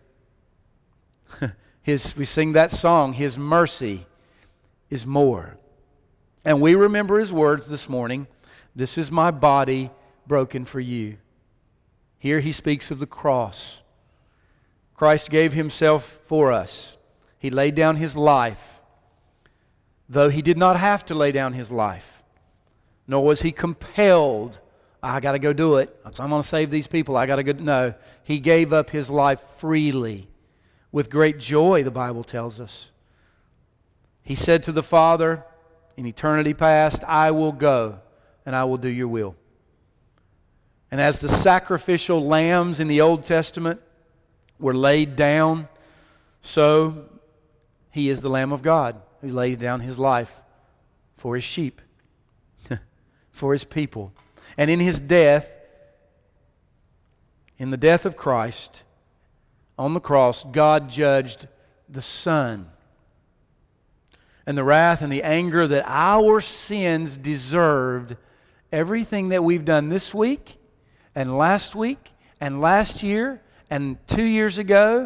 His, we sing that song, His mercy is more. And we remember His words this morning, this is my body broken for you. Here He speaks of the cross. Christ gave Himself for us. He laid down His life, though He did not have to lay down His life, nor was He compelled, I got to go do it, I'm going to save these people, I got to go. No, He gave up His life freely, with great joy, the Bible tells us. He said to the Father in eternity past, I will go and I will do your will. And as the sacrificial lambs in the Old Testament were laid down, so He is the Lamb of God who lays down His life for His sheep, for His people. And in His death, in the death of Christ on the cross, God judged the Son. And the wrath and the anger that our sins deserved, everything that we've done this week and last week and last year and two years ago,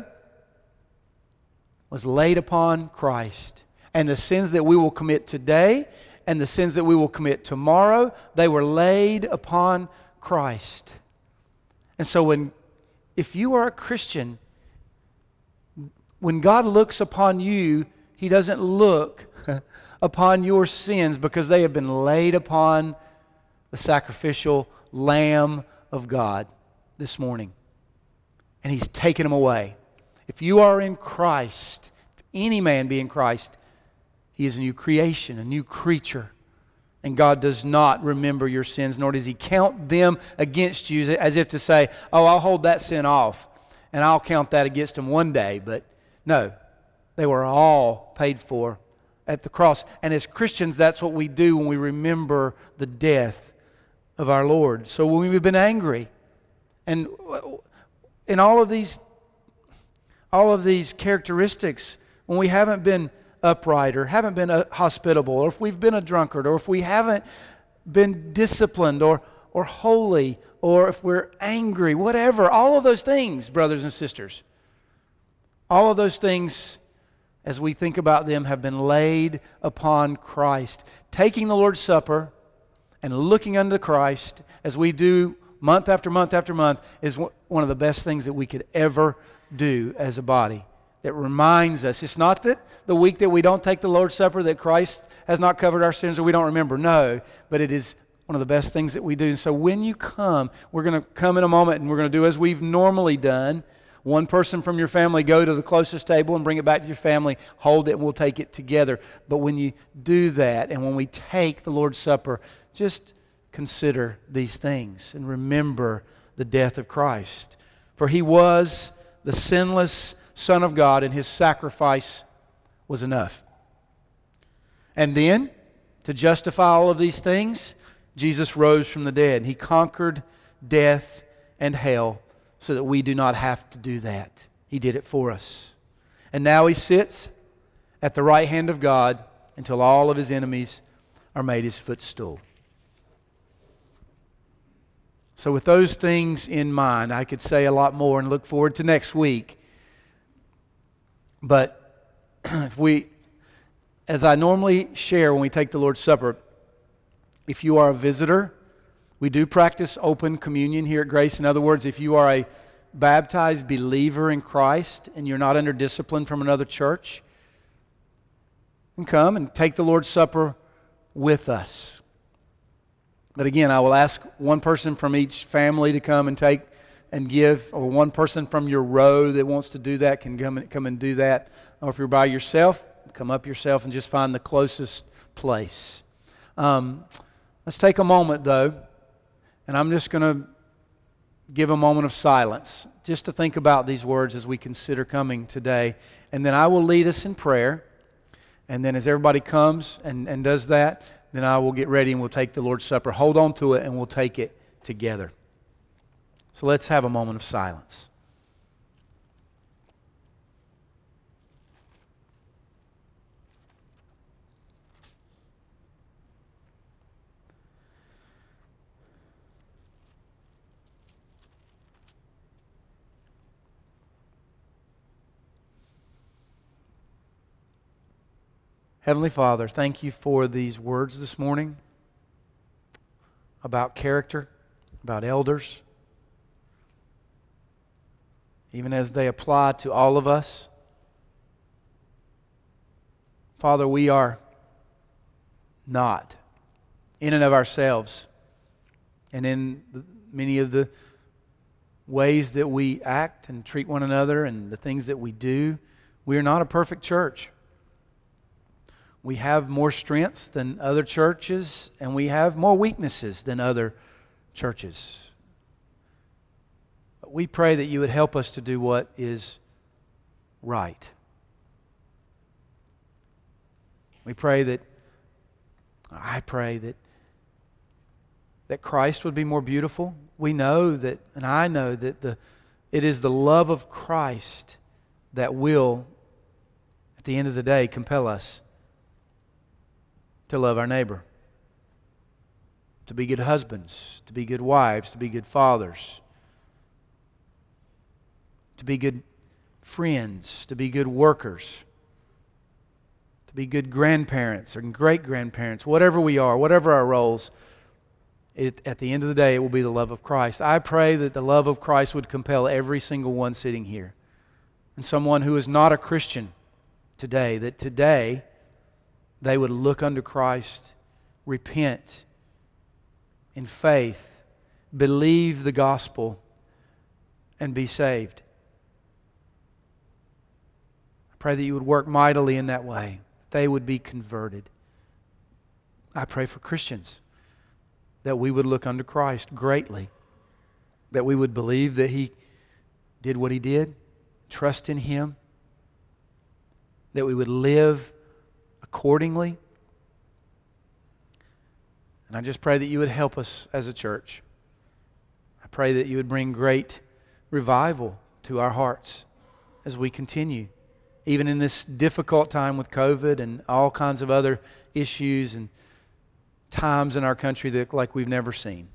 was laid upon Christ. And the sins that we will commit today and the sins that we will commit tomorrow, they were laid upon Christ. And so when, if you are a Christian, when God looks upon you, He doesn't look upon your sins because they have been laid upon the sacrificial Lamb of God this morning. And He's taken them away. If you are in Christ, if any man be in Christ, he is a new creation, a new creature. And God does not remember your sins, nor does He count them against you as if to say, oh, I'll hold that sin off and I'll count that against him one day. But no, they were all paid for at the cross. And as Christians, that's what we do when we remember the death of our Lord. So when we've been angry, and in all of these, all of these characteristics, when we haven't been upright or haven't been hospitable, or if we've been a drunkard, or if we haven't been disciplined or, or holy, or if we're angry, whatever, all of those things, brothers and sisters, all of those things, as we think about them, have been laid upon Christ. Taking the Lord's Supper and looking unto Christ, as we do month after month after month, is one of the best things that we could ever do as a body. That reminds us, it's not that the week that we don't take the Lord's Supper that Christ has not covered our sins or we don't remember. No, but it is one of the best things that we do. And so when you come, we're going to come in a moment and we're going to do as we've normally done. One person from your family go to the closest table and bring it back to your family, hold it, and we'll take it together. But when you do that and when we take the Lord's Supper, just consider these things and remember the death of Christ. For He was the sinless Son of God, and His sacrifice was enough. And then, to justify all of these things, Jesus rose from the dead. He conquered death and hell so that we do not have to do that. He did it for us. And now He sits at the right hand of God until all of His enemies are made His footstool. So with those things in mind, I could say a lot more and look forward to next week. But if we, as I normally share when we take the Lord's Supper, if you are a visitor, we do practice open communion here at Grace. In other words, if you are a baptized believer in Christ and you're not under discipline from another church, you can come and take the Lord's Supper with us. But again, I will ask one person from each family to come and take and give, or one person from your row that wants to do that can come and, come and do that. Or if you're by yourself, come up yourself and just find the closest place. Um, let's take a moment, though, and I'm just going to give a moment of silence just to think about these words as we consider coming today. And then I will lead us in prayer. And then as everybody comes and, and does that, then I will get ready and we'll take the Lord's Supper. Hold on to it and we'll take it together. So let's have a moment of silence. Heavenly Father, thank you for these words this morning about character, about elders, even as they apply to all of us. Father, we are not in and of ourselves, and in many of the ways that we act and treat one another and the things that we do, we are not a perfect church. We have more strengths than other churches, and we have more weaknesses than other churches. But we pray that you would help us to do what is right. We pray that, I pray that, that Christ would be more beautiful. We know that, and I know that the it is the love of Christ that will, at the end of the day, compel us to love our neighbor, to be good husbands, to be good wives, to be good fathers, to be good friends, to be good workers, to be good grandparents or great-grandparents, whatever we are, whatever our roles, it, at the end of the day, it will be the love of Christ. I pray that the love of Christ would compel every single one sitting here, and someone who is not a Christian today, that today they would look unto Christ, repent in faith, believe the gospel, and be saved. I pray that you would work mightily in that way. They would be converted. I pray for Christians that we would look unto Christ greatly, that we would believe that He did what He did, trust in Him, that we would live accordingly. And I just pray that you would help us as a church. I pray that you would bring great revival to our hearts as we continue, even in this difficult time with COVID and all kinds of other issues and times in our country that like we've never seen.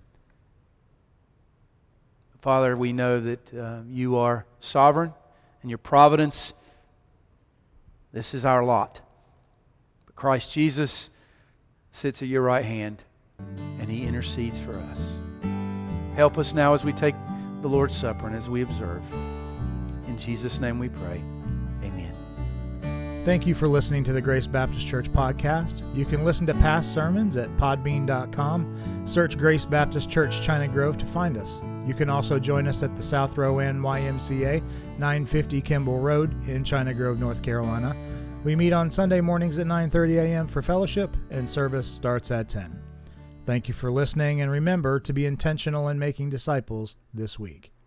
Father, we know that uh, you are sovereign and your providence, this is our lot. Christ Jesus sits at your right hand and He intercedes for us. Help us now as we take the Lord's Supper and as we observe. In Jesus' name we pray. Amen. Thank you for listening to the Grace Baptist Church podcast. You can listen to past sermons at podbean dot com. Search Grace Baptist Church China Grove to find us. You can also join us at the South Row Inn Y M C A, nine fifty Kimball Road in China Grove, North Carolina. We meet on Sunday mornings at nine thirty a.m. for fellowship, and service starts at ten. Thank you for listening, and remember to be intentional in making disciples this week.